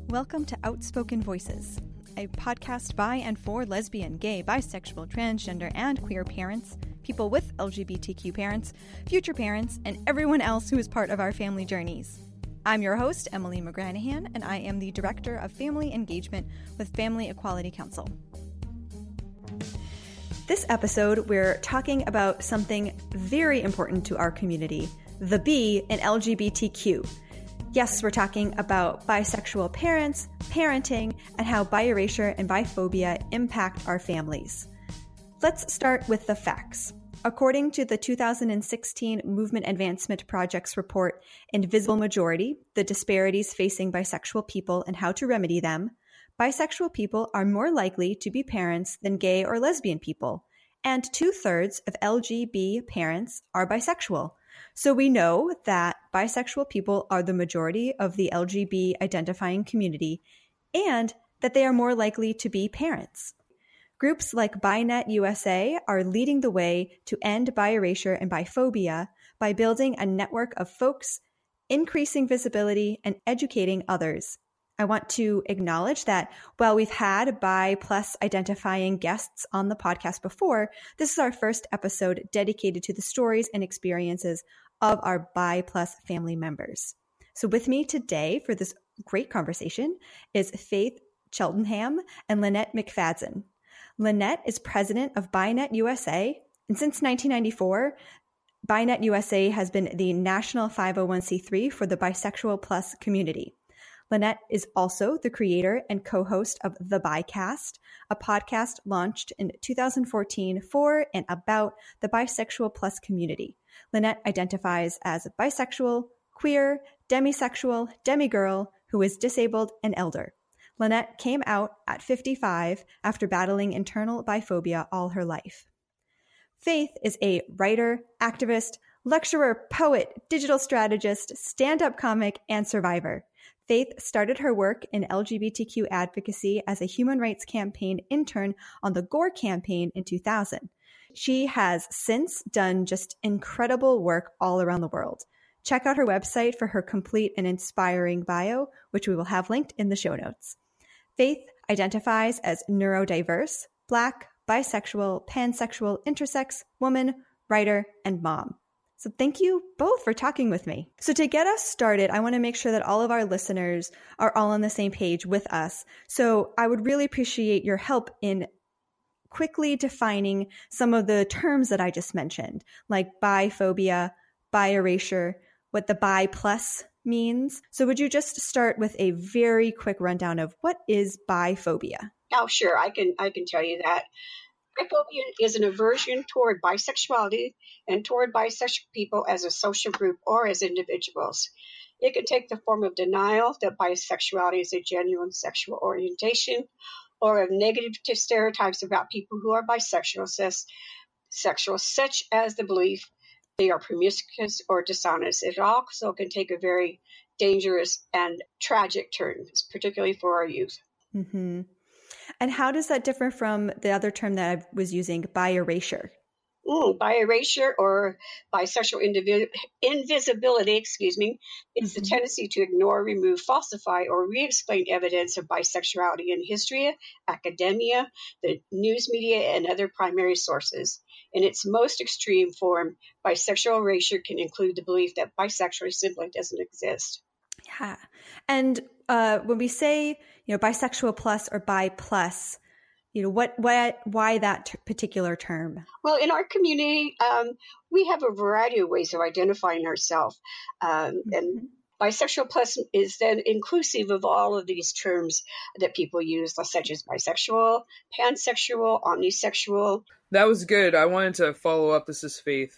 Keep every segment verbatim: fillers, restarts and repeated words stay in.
Welcome to Outspoken Voices, a podcast by and for lesbian, gay, bisexual, transgender, and queer parents, people with L G B T Q parents, future parents, and everyone else who is part of our family journeys. I'm your host, Emily McGranahan, and I am the Director of Family Engagement with Family Equality Council. This episode, we're talking about something very important to our community, the B in L G B T Q. Yes, we're talking about bisexual parents, parenting, and how bi-erasure and biphobia impact our families. Let's start with the facts. According to the two thousand sixteen Movement Advancement Project's report, Invisible Majority, The Disparities Facing Bisexual People and How to Remedy Them, bisexual people are more likely to be parents than gay or lesbian people, and two-thirds of L G B parents are bisexual. So we know that bisexual people are the majority of the L G B identifying community and that they are more likely to be parents. Groups like BiNet U S A are leading the way to end bi-erasure and biphobia by building a network of folks, increasing visibility, and educating others. I want to acknowledge that while we've had bi plus identifying guests on the podcast before, this is our first episode dedicated to the stories and experiences of our bi plus family members. So with me today for this great conversation is Faith Cheltenham and Lynette McFadden. Lynette is president of BiNet U S A, and since nineteen ninety-four, BiNet U S A has been the national five oh one c three for the bisexual plus community. Lynette is also the creator and co-host of The Bicast, a podcast launched in two thousand fourteen for and about the bisexual plus community. Lynette identifies as bisexual, queer, demisexual, demigirl, who is disabled, and elder. Lynette came out at fifty-five after battling internal biphobia all her life. Faith is a writer, activist, lecturer, poet, digital strategist, stand-up comic, and survivor. Faith started her work in L G B T Q advocacy as a human rights campaign intern on the Gore campaign in two thousand. She has since done just incredible work all around the world. Check out her website for her complete and inspiring bio, which we will have linked in the show notes. Faith identifies as neurodiverse, Black, bisexual, pansexual, intersex, woman, writer, and mom. So thank you both for talking with me. So to get us started, I want to make sure that all of our listeners are all on the same page with us. So I would really appreciate your help in quickly defining some of the terms that I just mentioned, like biphobia, bi-erasure, what the bi plus means. So would you just start with a very quick rundown of what is biphobia? Oh, sure. I can I can tell you that. Biphobia is an aversion toward bisexuality and toward bisexual people as a social group or as individuals. It can take the form of denial that bisexuality is a genuine sexual orientation, or of negative stereotypes about people who are bisexual, cis, sexual, such as the belief they are promiscuous or dishonest. It also can take a very dangerous and tragic turn, particularly for our youth. Mm-hmm. And how does that differ from the other term that I was using, bi-erasure? Mm, bi-erasure or bisexual indivi- invisibility, excuse me, is mm-hmm. the tendency to ignore, remove, falsify, or re-explain evidence of bisexuality in history, academia, the news media, and other primary sources. In its most extreme form, bisexual erasure can include the belief that bisexuality simply doesn't exist. Yeah. And uh, when we say, you know, bisexual plus or bi plus, you know, what, what, why that t- particular term? Well, in our community, um, we have a variety of ways of identifying ourselves. Um, mm-hmm. And bisexual plus is then inclusive of all of these terms that people use, such as bisexual, pansexual, omnisexual. That was good. I wanted to follow up. This is Faith.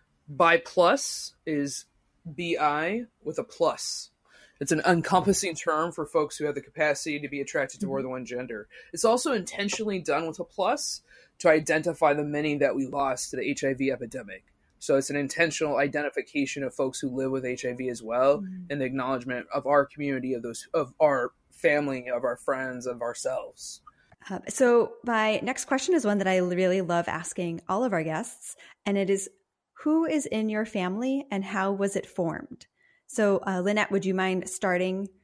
Bi plus is B I with a plus. It's an encompassing term for folks who have the capacity to be attracted to more than one gender. It's also intentionally done with a plus to identify the many that we lost to the H I V epidemic. So it's an intentional identification of folks who live with H I V as well, mm-hmm. and the acknowledgement of our community, of those, of our family, of our friends, of ourselves. Uh, so my next question is one that I really love asking all of our guests, and it is, who is in your family and how was it formed? So uh, Lynette, would you mind starting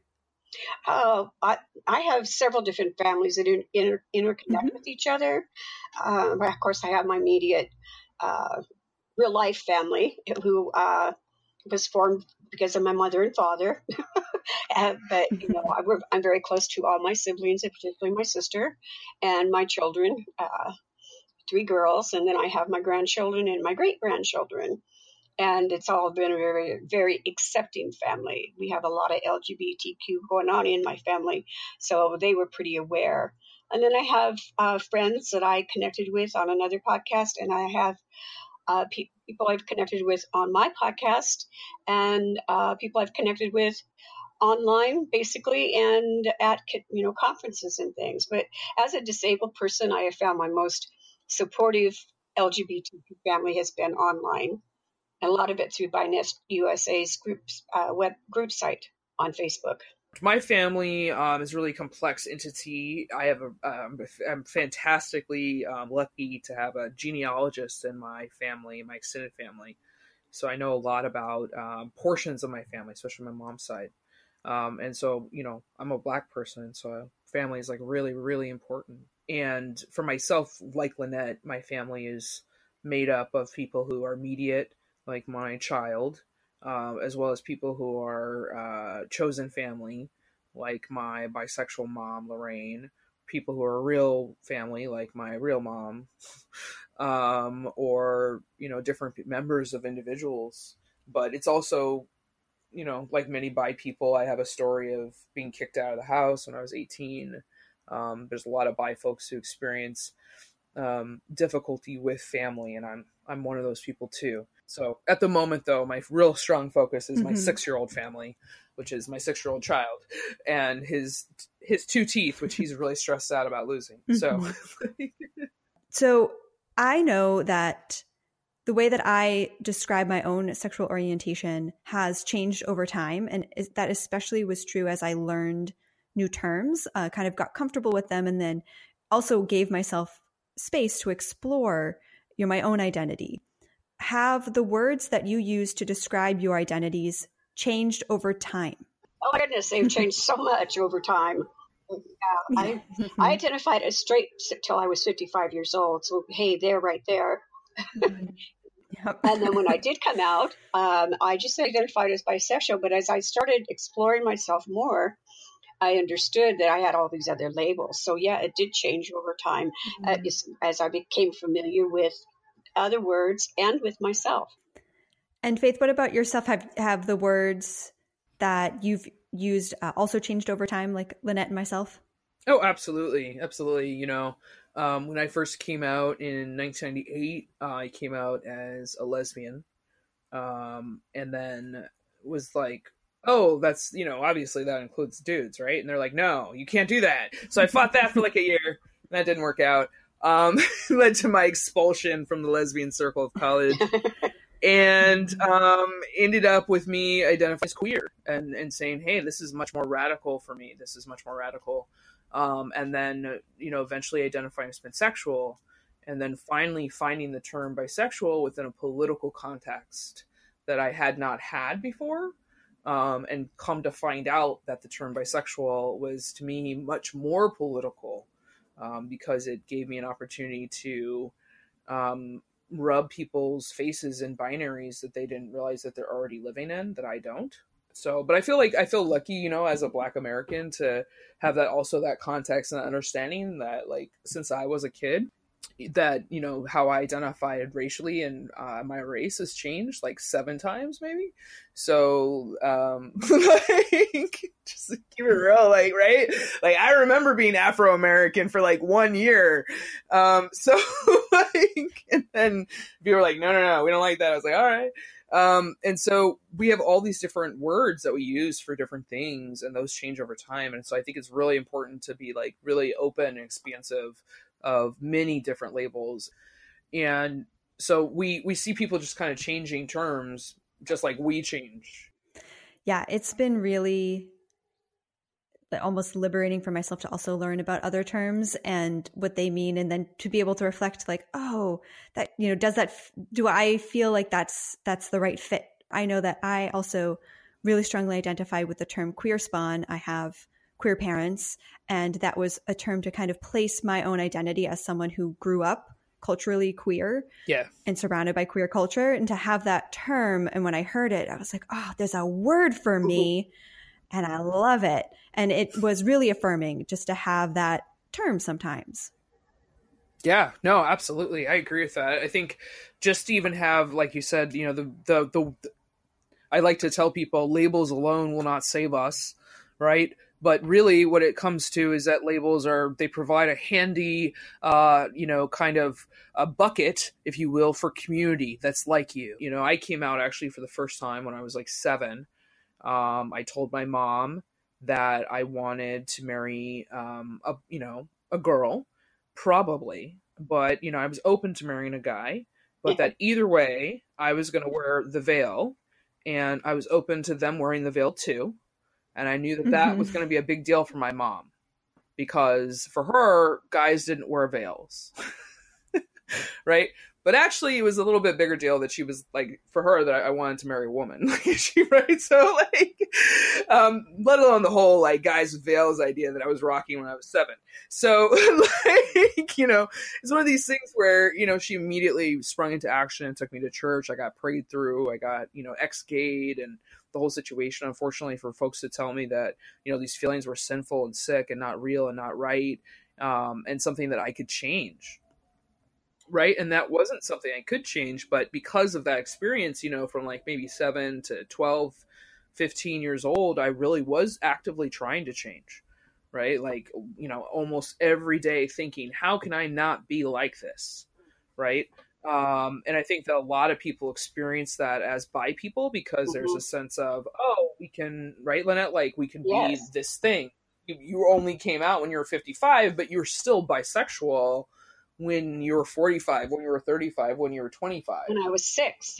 Uh, I, I have several different families that in, inter, interconnect Mhm. with each other. Uh, but of course, I have my immediate uh, real life family who uh, was formed because of my mother and father. uh, but, you know, I, we're, I'm very close to all my siblings, and particularly my sister and my children, uh, three girls. And then I have my grandchildren and my great grandchildren. And it's all been a very, very accepting family. We have a lot of L G B T Q going on in my family, so they were pretty aware. And then I have uh, friends that I connected with on another podcast, and I have uh, pe- people I've connected with on my podcast, and uh, people I've connected with online, basically, and at you know conferences and things. But as a disabled person, I have found my most supportive L G B T Q family has been online. A lot of it through BINEST U S A's groups, uh, web group site on Facebook. My family um, is a really complex entity. I have a, um, I'm fantastically um, lucky to have a genealogist in my family, my extended family. So I know a lot about um, portions of my family, especially my mom's side. Um, and so, you know, I'm a Black person, so family is like really, really important. And for myself, like Lynette, my family is made up of people who are immediate, like my child, uh, as well as people who are uh, chosen family, like my bisexual mom, Lorraine, people who are real family, like my real mom, um, or, you know, different members of individuals. But it's also, you know, like many bi people, I have a story of being kicked out of the house when I was eighteen. Um, there's a lot of bi folks who experience um, difficulty with family, and I'm I'm one of those people too. So at the moment, though, my real strong focus is my Mhm. six-year-old family, which is my six-year-old child and his his two teeth, which he's really stressed out about losing. So, So I know that the way that I describe my own sexual orientation has changed over time. And is, that especially was true as I learned new terms, uh, kind of got comfortable with them, and then also gave myself space to explore you know, my own identity. Have the words that you use to describe your identities changed over time? Oh my goodness, they've changed so much over time. Yeah, I I identified as straight till I was fifty-five years old. So hey, there, right there. Yep. And then when I did come out, um, I just identified as bisexual. But as I started exploring myself more, I understood that I had all these other labels. So yeah, it did change over time Mm-hmm. uh, as, as I became familiar with other words and with myself. And Faith, what about yourself? Have have the words that you've used uh, also changed over time, like Lynette and myself? Oh, absolutely. Absolutely. You know, um, when I first came out in nineteen ninety-eight, uh, I came out as a lesbian. Um, and then was like, oh, that's, you know, obviously that includes dudes, right? And they're like, no, you can't do that. So I fought that for like a year. That didn't work out. Um, led to my expulsion from the lesbian circle of college. And um, ended up with me identifying as queer and, and saying, hey, this is much more radical for me. This is much more radical. Um, and then, you know, eventually identifying as pansexual, and then finally finding the term bisexual within a political context that I had not had before. Um, and come to find out that the term bisexual was, to me, much more political um, because it gave me an opportunity to um, rub people's faces in binaries that they didn't realize that they're already living in, that I don't. So, but I feel like I feel lucky, you know, as a Black American to have that also that context and that understanding that, like, since I was a kid, that, you know, how I identified racially and uh, my race has changed like seven times maybe. So, um, like, just to keep it real, like, right? Like, I remember being Afro-American for like one year. Um, so like, and then people were like, no, no, no, we don't like that. I was like, all right. Um, and so we have all these different words that we use for different things, and those change over time. And so I think it's really important to be like really open and expansive of many different labels. And so we we see people just kind of changing terms just like we change. Yeah, it's been really almost liberating for myself to also learn about other terms and what they mean, and then to be able to reflect like, oh, that, you know, does that, do I feel like that's that's the right fit? I know that I also really strongly identify with the term queer spawn. I have queer parents, and that was a term to kind of place my own identity as someone who grew up culturally queer yeah. and surrounded by queer culture. And to have that term, and when I heard it, I was like, oh, there's a word for me, and I love it. And it was really affirming just to have that term sometimes. Yeah, no, absolutely. I agree with that. I think just to even have, like you said, you know, the, the, the, the I like to tell people labels alone will not save us, right? But really what it comes to is that labels are, they provide a handy, uh, you know, kind of a bucket, if you will, for community that's like you. You know, I came out actually for the first time when I was like seven. Um, I told my mom that I wanted to marry, um, a, you know, a girl. Probably, but you know, I was open to marrying a guy, but that either way, I was going to wear the veil, and I was open to them wearing the veil too. And I knew that that mm-hmm. was going to be a big deal for my mom, because for her, guys didn't wear veils, right? But actually, it was a little bit bigger deal that she was like, for her, that I wanted to marry a woman. she, right? So, like, um, let alone the whole, like, guys with veils idea that I was rocking when I was seven. So, like, you know, it's one of these things where, you know, she immediately sprung into action and took me to church. I got prayed through. I got, you know, ex-gayed and the whole situation, unfortunately, for folks to tell me that, you know, these feelings were sinful and sick and not real and not right, um, and something that I could change. Right. And that wasn't something I could change. But because of that experience, you know, from like maybe seven to twelve, fifteen years old, I really was actively trying to change. Right. Like, you know, almost every day thinking, how can I not be like this? Right. Um, and I think that a lot of people experience that as bi people, because mm-hmm. there's a sense of, oh, we can, right, Lynette, like we can yes. be this thing. You, you only came out when you were fifty-five, but you're still bisexual when you were forty-five, when you were thirty-five, when you were twenty-five. When I was six.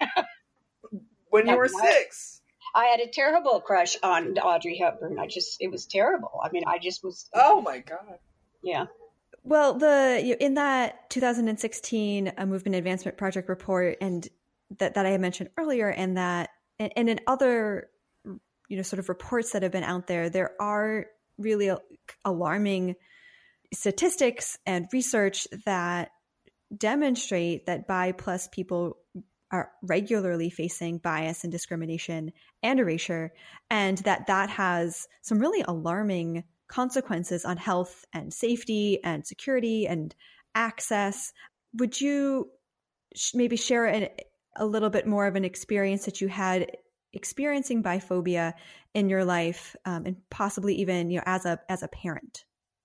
when you yeah, were six. I, I had a terrible crush on Audrey Hepburn. I just, it was terrible. I mean, I just was. Oh my God. Yeah. Well, the in that two thousand sixteen uh, Movement Advancement Project report, and that, that I had mentioned earlier, and that, and, and in other, you know, sort of reports that have been out there, there are really alarming statistics and research that demonstrate that bi plus people are regularly facing bias and discrimination and erasure, and that that has some really alarming consequences on health and safety and security and access. Would you sh- maybe share an, a little bit more of an experience that you had experiencing biphobia in your life, um, and possibly even, you know, as a as a parent?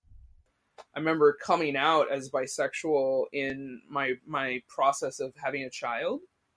I remember coming out as bisexual in my my process of having a child,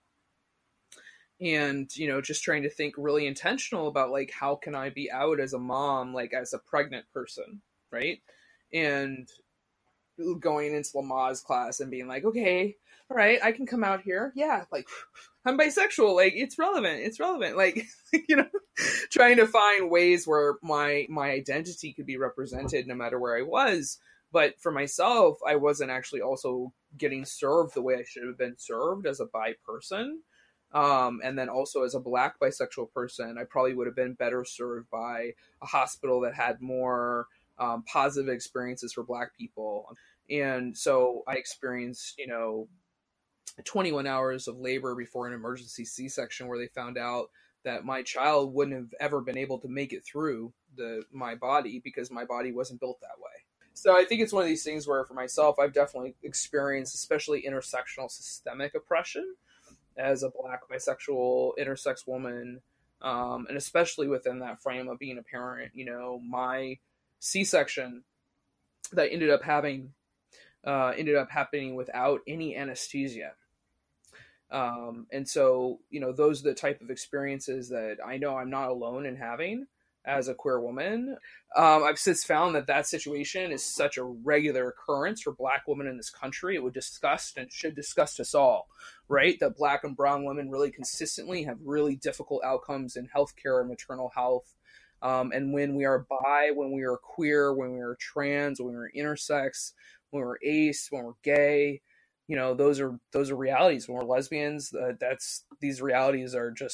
and, you know, just trying to think really intentional about, like, how can I be out as a mom, like as a pregnant person, right? And going into Lamaze class and being like, okay, all right, I can come out here. Yeah, like, I'm bisexual. Like, it's relevant. It's relevant. Like, you know, trying to find ways where my my identity could be represented no matter where I was. But for myself, I wasn't actually also getting served the way I should have been served as a bi person. Um, and then also as a Black bisexual person, I probably would have been better served by a hospital that had more um, positive experiences for Black people. And so I experienced, you know, twenty-one hours of labor before an emergency C-section, where they found out that my child wouldn't have ever been able to make it through the my body, because my body wasn't built that way. So I think it's one of these things where, for myself, I've definitely experienced, especially intersectional systemic oppression as a Black bisexual intersex woman, um, and especially within that frame of being a parent. You know, my C-section that ended up having uh, ended up happening without any anesthesia. Um, and so, you know, those are the type of experiences that I know I'm not alone in having as a queer woman. Um, I've since found that that situation is such a regular occurrence for Black women in this country. It would disgust and should disgust us all, right? That Black and brown women really consistently have really difficult outcomes in healthcare and maternal health. Um, and when we are bi, when we are queer, when we are trans, when we're intersex, when we're ace, when we're gay, you know, those are those are realities. When we're lesbians, uh, that's these realities are just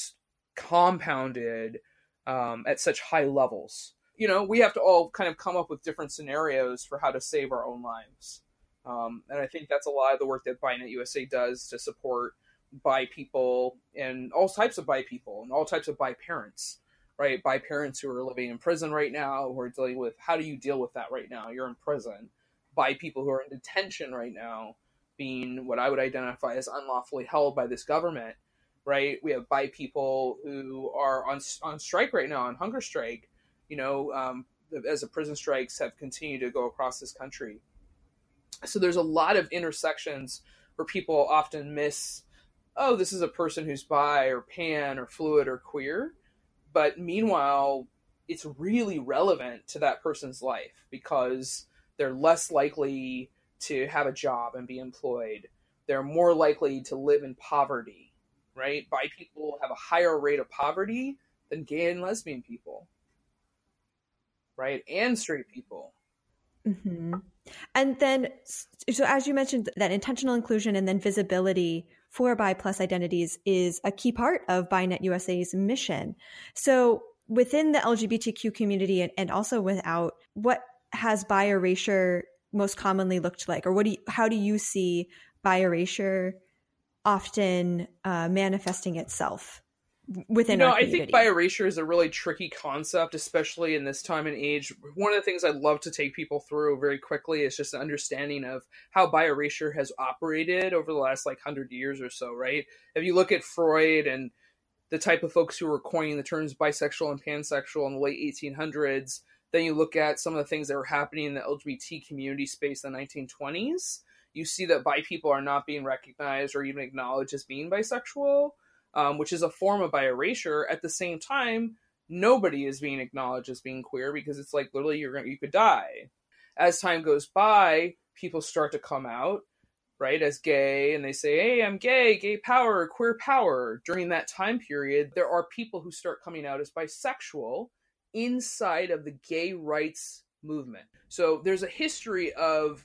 compounded um, at such high levels. You know, we have to all kind of come up with different scenarios for how to save our own lives. Um, and I think that's a lot of the work that BiNet U S A does to support bi people and all types of bi people and all types of bi parents, right? Bi parents who are living in prison right now, who are dealing with, how do you deal with that right now? You're in prison. Bi people who are in detention right now, being what I would identify as unlawfully held by this government, right? We have bi people who are on on strike right now, on hunger strike, you know, um, as the prison strikes have continued to go across this country. So there's a lot of intersections where people often miss, oh, this is a person who's bi or pan or fluid or queer. But meanwhile, it's really relevant to that person's life because they're less likely to have a job and be employed. They're more likely to live in poverty, right? Bi people have a higher rate of poverty than gay and lesbian people, right? And straight people. Mm-hmm. And then, so as you mentioned, that intentional inclusion and then visibility for bi plus identities is a key part of BiNet U S A's mission. So within the L G B T Q community and, and also without, what has bi erasure most commonly looked like? Or what do you, how do you see bi erasure often uh, manifesting itself within you know, our community? I think bi erasure is a really tricky concept, especially in this time and age. One of the things I'd love to take people through very quickly is just an understanding of how bi erasure has operated over the last like hundred years or so, right? If you look at Freud and the type of folks who were coining the terms bisexual and pansexual in the late eighteen hundreds, then you look at some of the things that were happening in the L G B T community space in the nineteen twenties, you see that bi people are not being recognized or even acknowledged as being bisexual. Um, which is a form of bi erasure. At the same time, nobody is being acknowledged as being queer because it's like literally you're gonna, you could die. As time goes by, people start to come out, right, as gay, and they say, hey, I'm gay, gay power, queer power. During that time period, there are people who start coming out as bisexual inside of the gay rights movement. So there's a history of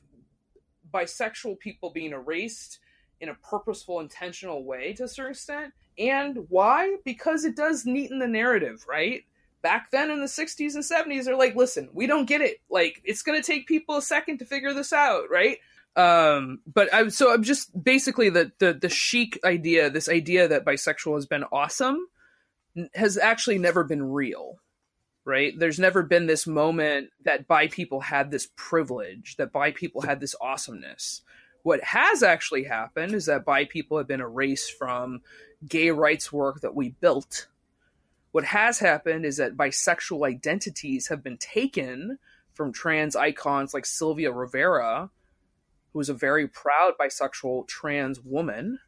bisexual people being erased in a purposeful, intentional way to a certain extent. And why? Because it does neaten the narrative, right? Back then in the sixties and seventies, they're like, listen, we don't get it. Like, it's going to take people a second to figure this out, right? Um, but I, so I'm just basically the, the, the chic idea, this idea that bisexual has been awesome has actually never been real, right? There's never been this moment that bi people had this privilege, that bi people had this awesomeness. What has actually happened is that bi people have been erased from gay rights work that we built. What has happened is that bisexual identities have been taken from trans icons like Sylvia Rivera, who was a very proud bisexual trans woman,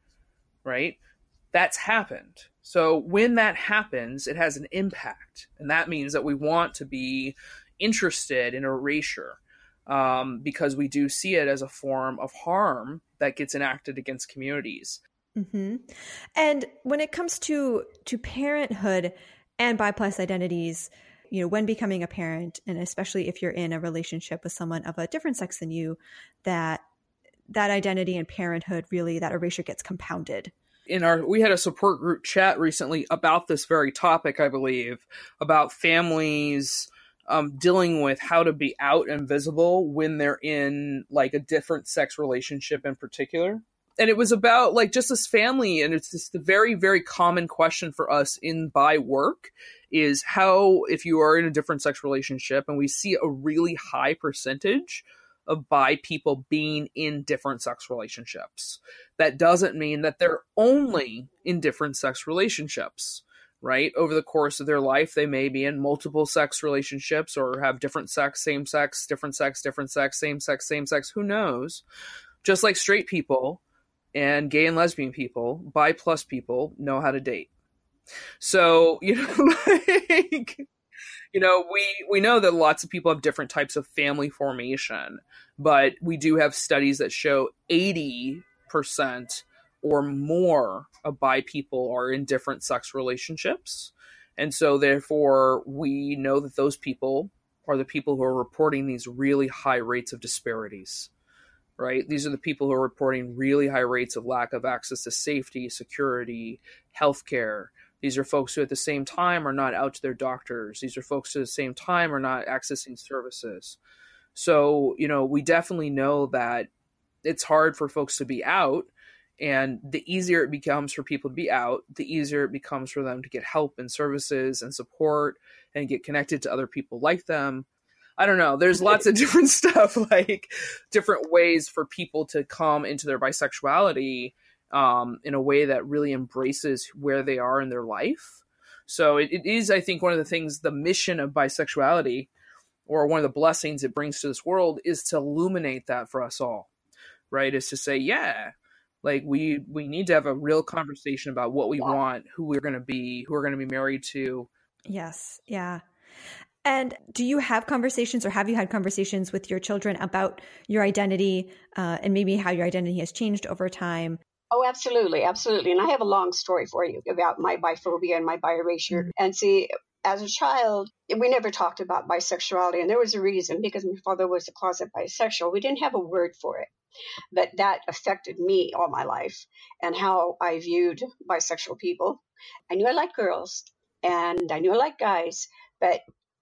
right? That's happened. So when that happens, it has an impact. And that means that we want to be interested in erasure. Um, because we do see it as a form of harm that gets enacted against communities. Mm-hmm. And when it comes to to parenthood and bi plus identities, you know, when becoming a parent, and especially if you're in a relationship with someone of a different sex than you, that that identity and parenthood really, that erasure gets compounded. In our, we had a support group chat recently about this very topic, I believe, about families Um, dealing with how to be out and visible when they're in like a different sex relationship in particular. And it was about like just this family. And it's just a very, very common question for us in bi work is how, if you are in a different sex relationship, and we see a really high percentage of bi people being in different sex relationships, that doesn't mean that they're only in different sex relationships. Right? Over the course of their life, they may be in multiple sex relationships or have different sex, same sex, different sex, different sex, same sex, same sex. Who knows? Just like straight people and gay and lesbian people, bi plus people know how to date. So, you know, like, you know, we, we know that lots of people have different types of family formation, but we do have studies that show eighty percent or more of bi people are in different sex relationships. And so therefore we know that those people are the people who are reporting these really high rates of disparities, right? These are the people who are reporting really high rates of lack of access to safety, security, healthcare. These are folks who at the same time are not out to their doctors. These are folks who at the same time are not accessing services. So, you know, we definitely know that it's hard for folks to be out, and the easier it becomes for people to be out, the easier it becomes for them to get help and services and support and get connected to other people like them. I don't know. There's lots of different stuff, like different ways for people to come into their bisexuality um, in a way that really embraces where they are in their life. So it, it is, I think, one of the things, the mission of bisexuality, or one of the blessings it brings to this world, is to illuminate that for us all, right? Is to say, yeah, like we, we need to have a real conversation about what we want, who we're going to be, who we're going to be married to. Yes. Yeah. And do you have conversations, or have you had conversations with your children about your identity uh, and maybe how your identity has changed over time? Oh, absolutely. Absolutely. And I have a long story for you about my biphobia and my bi-erasure. Mm-hmm. And see, as a child, we never talked about bisexuality. And there was a reason, because my father was a closet bisexual. We didn't have a word for it. But that affected me all my life and how I viewed bisexual people. I knew I liked girls and I knew I liked guys, but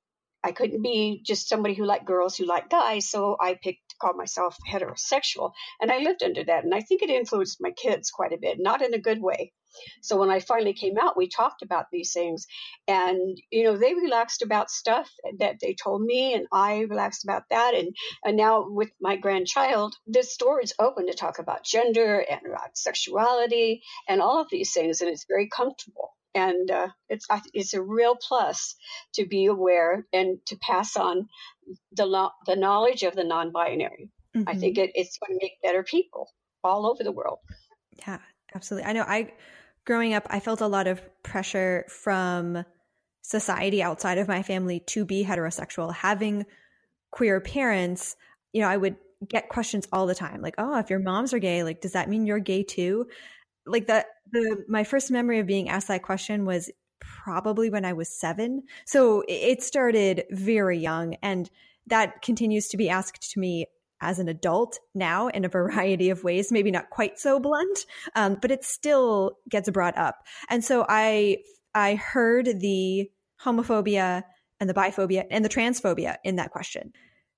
I couldn't be just somebody who liked girls who liked guys. So I picked to call myself heterosexual. And I lived under that. And I think it influenced my kids quite a bit, not in a good way. So when I finally came out, we talked about these things. And, you know, they relaxed about stuff that they told me, and I relaxed about that. And, and now with my grandchild, this door is open to talk about gender and about sexuality and all of these things. And it's very comfortable. And uh, it's it's a real plus to be aware and to pass on the lo- the knowledge of the non-binary. Mm-hmm. I think it, it's going to make better people all over the world. Yeah, absolutely. I know I, growing up, I felt a lot of pressure from society outside of my family to be heterosexual. Having queer parents, you know, I would get questions all the time. Like, oh, if your moms are gay, like, does that mean you're gay too? Like that, the, my first memory of being asked that question was probably when I was seven. So it started very young, and that continues to be asked to me as an adult now in a variety of ways, maybe not quite so blunt, um, but it still gets brought up. And so I, I heard the homophobia and the biphobia and the transphobia in that question.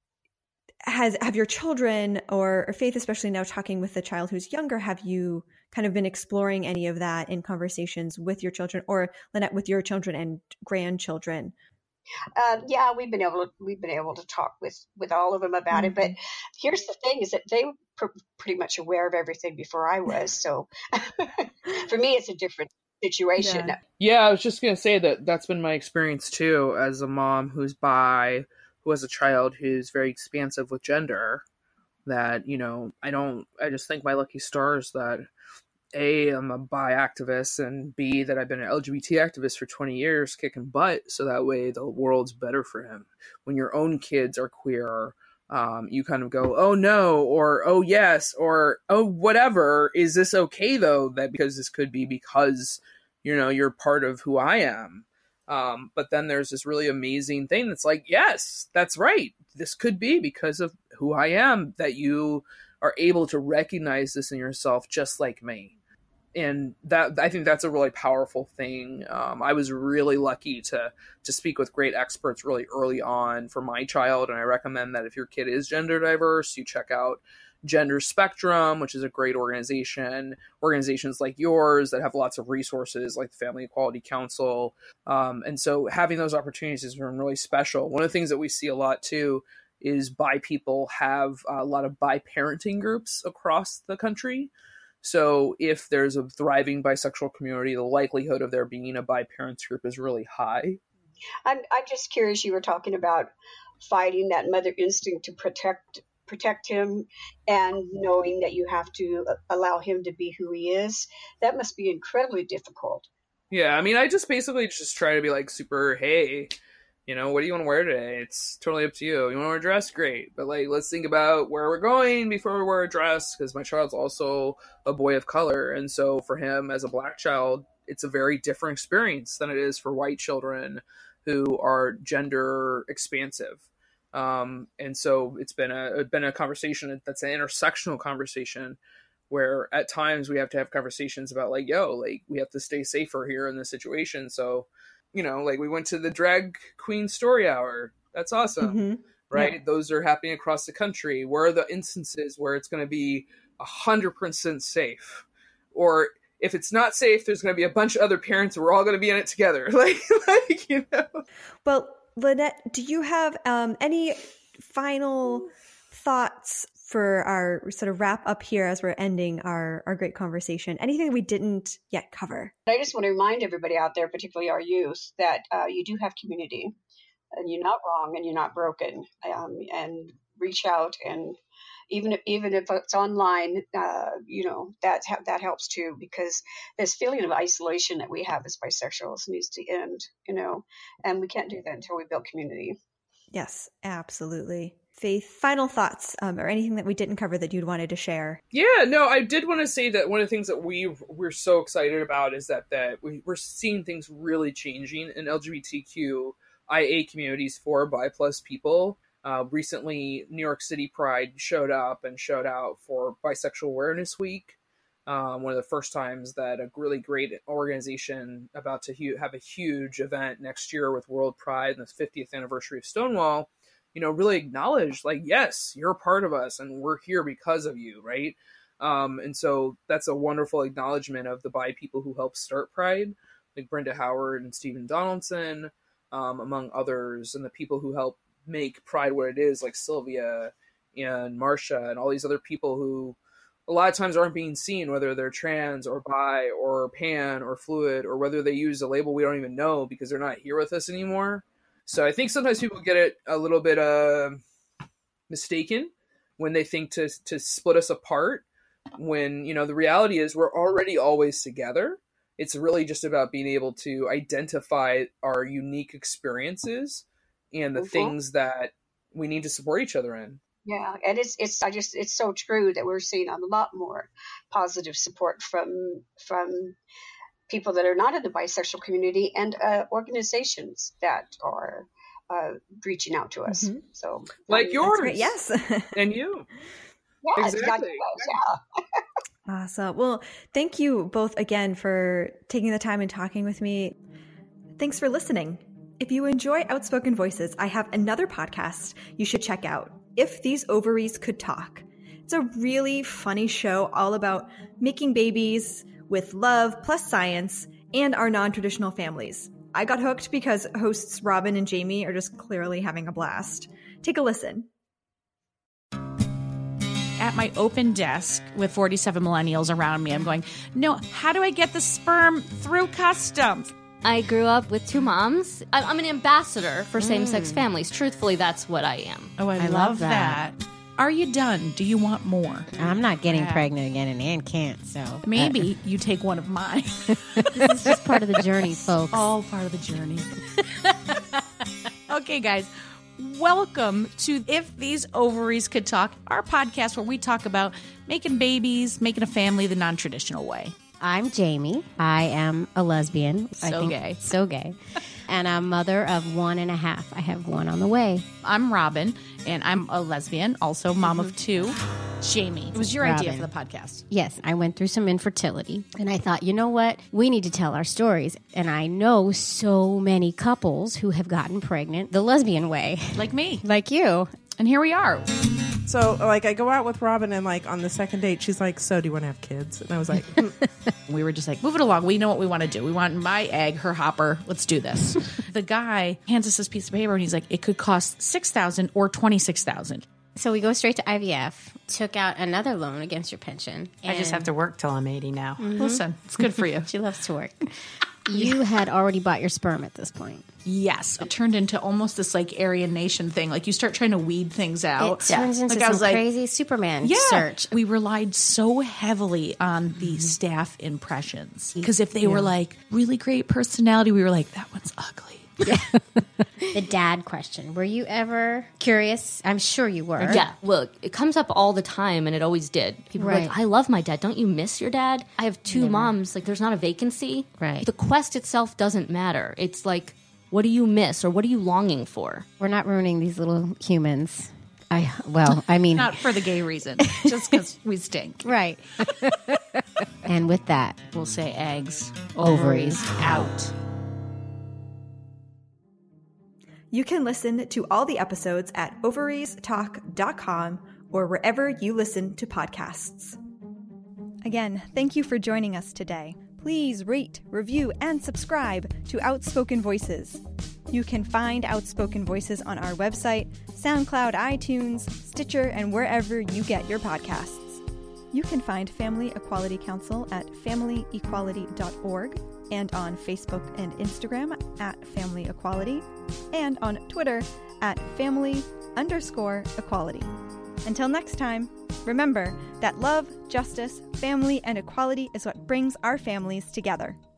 Has, have your children, or, or Faith, especially now talking with the child who's younger, have you kind of been exploring any of that in conversations with your children, or Lynette, with your children and grandchildren? Uh, yeah, we've been able to, we've been able to talk with, with all of them about mm-hmm. it. But here's the thing: is that they were pr- pretty much aware of everything before I was. So for me, it's a different situation. Yeah. yeah, I was just gonna say that that's been my experience too, as a mom who's bi, who has a child who's very expansive with gender. That, you know, I don't, I just think my lucky stars that A, I'm a bi activist, and B, that I've been an L G B T activist for twenty years, kicking butt, so that way the world's better for him. When your own kids are queer, um, you kind of go, oh no, or oh yes, or oh whatever, is this okay though? That because this could be because, you know, you're part of who I am. Um, but then there's this really amazing thing that's like, yes, that's right. This could be because of who I am, that you are able to recognize this in yourself just like me. And that, I think that's a really powerful thing. Um, I was really lucky to, to speak with great experts really early on for my child. And I recommend that if your kid is gender diverse, you check out Gender Spectrum, which is a great organization, organizations like yours that have lots of resources like the Family Equality Council. Um, and so having those opportunities has been really special. One of the things that we see a lot too is bi people have a lot of bi parenting groups across the country. So if there's a thriving bisexual community, the likelihood of there being a bi parents group is really high. I'm, I'm just curious, you were talking about fighting that mother instinct to protect protect him and knowing that you have to allow him to be who he is. That must be incredibly difficult. Yeah, I mean, I just basically just try to be like super, hey, you know, what do you want to wear today? It's totally up to you. You want to wear a dress? Great. But like, let's think about where we're going before we wear a dress, because my child's also a boy of color. And so for him as a Black child, it's a very different experience than it is for white children who are gender expansive. Um, and so it's been a, it's been a conversation that's an intersectional conversation where at times we have to have conversations about like, yo, like we have to stay safer here in this situation. So, you know, like we went to the drag queen story hour. That's awesome. Mm-hmm. Right. Yeah. Those are happening across the country. Where are the instances where it's going to be a hundred percent safe? Or if it's not safe, there's going to be a bunch of other parents and we're all going to be in it together. Like, like, you know. Well, Lynette, do you have um, any final thoughts for our sort of wrap up here as we're ending our, our great conversation? Anything we didn't yet cover? I just want to remind everybody out there, particularly our youth, that uh, you do have community and you're not wrong and you're not broken. Um, and reach out, and even if, even if it's online, uh, you know, that, that helps too, because this feeling of isolation that we have as bisexuals needs to end, you know, and we can't do that until we build community. Yes, absolutely. Faith, final thoughts um, or anything that we didn't cover that you'd wanted to share? Yeah, no, I did want to say that one of the things that we we're so excited about is that that we, we're seeing things really changing in L G B T Q I A communities for bi plus people. Uh, recently, New York City Pride showed up and showed out for Bisexual Awareness Week. Um, one of the first times that a really great organization about to hu- have a huge event next year with World Pride and the fiftieth anniversary of Stonewall, you know, really acknowledged, like, yes, you're a part of us and we're here because of you, right? Um, and so that's a wonderful acknowledgement of the bi people who helped start Pride, like Brenda Howard and Stephen Donaldson, um, among others, and the people who helped make Pride what it is, like Sylvia and Marsha and all these other people who a lot of times aren't being seen, whether they're trans or bi or pan or fluid, or whether they use a label we don't even know because they're not here with us anymore. So I think sometimes people get it a little bit uh, mistaken when they think to to split us apart, when, you know, the reality is we're already always together. It's really just about being able to identify our unique experiences and the mm-hmm. things that we need to support each other in. Yeah, and it's it's I just it's so true that we're seeing a lot more positive support from from people that are not in the bisexual community and uh, organizations that are uh, reaching out to us. Mm-hmm. So like um, yours, yes, and you, yeah, exactly. Yeah. Awesome. Well, thank you both again for taking the time and talking with me. Thanks for listening. If you enjoy Outspoken Voices, I have another podcast you should check out, If These Ovaries Could Talk. It's a really funny show all about making babies with love plus science and our non-traditional families. I got hooked because hosts Robin and Jamie are just clearly having a blast. Take a listen. At my open desk with forty-seven millennials around me, I'm going, no, how do I get the sperm through customs? I grew up with two moms. I'm an ambassador for same-sex mm. families. Truthfully, that's what I am. Oh, I, I love, love that. that. Are you done? Do you want more? I'm not getting yeah. pregnant again, and Ann can't, so. Maybe uh, you take one of mine. This is just part of the journey, folks. All part of the journey. Okay, guys. Welcome to If These Ovaries Could Talk, our podcast where we talk about making babies, making a family the non-traditional way. I'm Jamie. I am a lesbian. So I think, gay. So gay. And I'm mother of one and a half. I have one on the way. I'm Robin, and I'm a lesbian, also mom of two. Jamie, it was your Robin. idea for the podcast. Yes, I went through some infertility, and I thought, you know what? We need to tell our stories. And I know so many couples who have gotten pregnant the lesbian way. Like me. Like you. And here we are. So, like, I go out with Robin, and, like, on the second date, she's like, so do you want to have kids? And I was like, mm. We were just like, move it along. We know what we want to do. We want my egg, her hopper. Let's do this. The guy hands us this piece of paper, and he's like, it could cost six thousand dollars or twenty-six thousand dollars. So we go straight to I V F, took out another loan against your pension. I just have to work till I'm eighty now. Mm-hmm. Listen, it's good for you. She loves to work. You had already bought your sperm at this point. Yes. It turned into almost this like Aryan Nation thing. Like you start trying to weed things out. It turns into like, some like, crazy Superman yeah. search. We relied so heavily on the mm-hmm. staff impressions. Because if they yeah. were like really great personality, we were like, that one's ugly. Yeah. The dad question. Were you ever curious? I'm sure you were. Yeah. Well, it comes up all the time, and it always did. People right. are like, I love my dad. Don't you miss your dad? I have two Never. moms. Like, there's not a vacancy. Right. The quest itself doesn't matter. It's like, what do you miss, or what are you longing for? We're not ruining these little humans' I well, I mean, Not for the gay reason, just because we stink. right. And with that, We'll say eggs, Ovaries ovaries out. You can listen to all the episodes at ovaries talk dot com or wherever you listen to podcasts. Again, thank you for joining us today. Please rate, review, and subscribe to Outspoken Voices. You can find Outspoken Voices on our website, SoundCloud, iTunes, Stitcher, and wherever you get your podcasts. You can find Family Equality Council at family equality dot org and on Facebook and Instagram at Family Equality and on Twitter at family underscore equality. Until next time, remember that love, justice, family, and equality is what brings our families together.